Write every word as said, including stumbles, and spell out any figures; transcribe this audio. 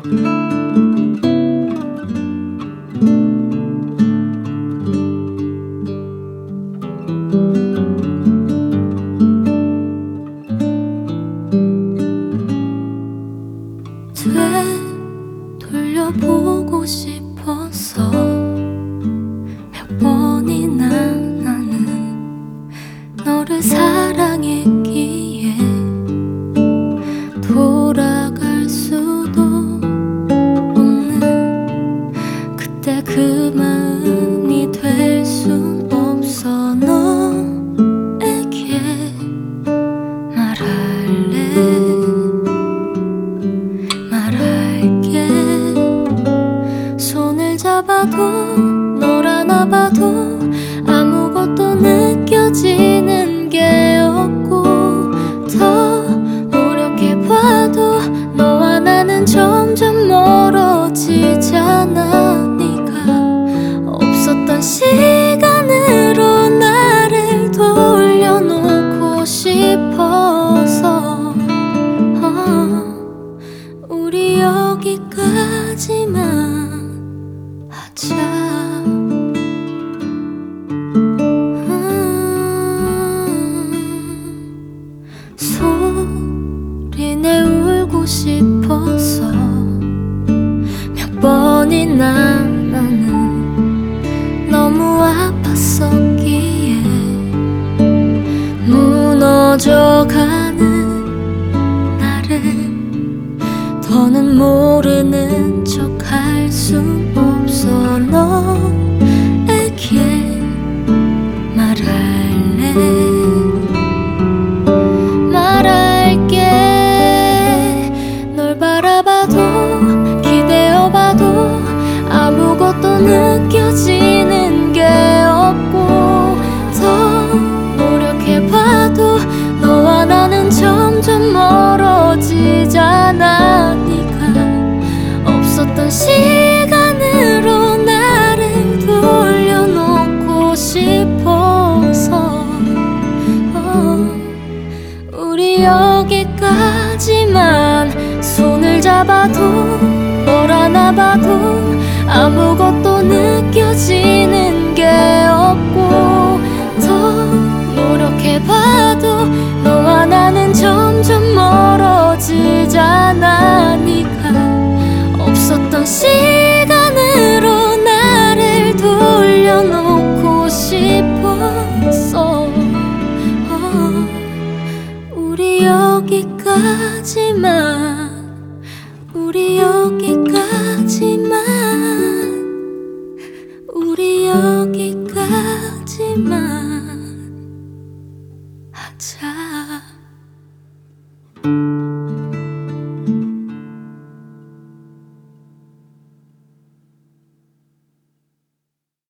되돌려보고 싶어서 몇 번이나 나는 너를 사랑했기에 돌아갈 수도 없는 그때 그 마음이 될 순 없어. 너에게 말할래. 손을 잡아도 널 안아봐도 아무것도 느껴지는 게 없고, 더 노력해봐도 너와 나는 점점 멀어지잖아. 네가 없었던 시간으로 나를 돌려놓고 싶어서 어, 우리 여기까지만 하자. 음, 소리내 울고 싶어서 몇 번이나 나는 너무 아팠었기에 무너져가는 나를 더는 모르는 척 할 순 없어. 너에게 말할래. 말할게. 널 바라봐도 기대어봐도 아무것도 느껴지는 게 없고, 더 노력해봐도 너와 나는 점점 멀어지잖아. 없었던 시간으로 나를 돌려놓고 싶어서 어, 우리 여기까지만. 손을 잡아도 널 안아봐도 아무것도 느껴지는 게 없고, 더 노력해봐도 너와 나는 점점 멀어지잖아. 네가 없었던 시간으로 나를 돌려놓고 싶었어. 어, 우리 여기까지만. 우리 여기까지만. 우리 여기까지만 하자.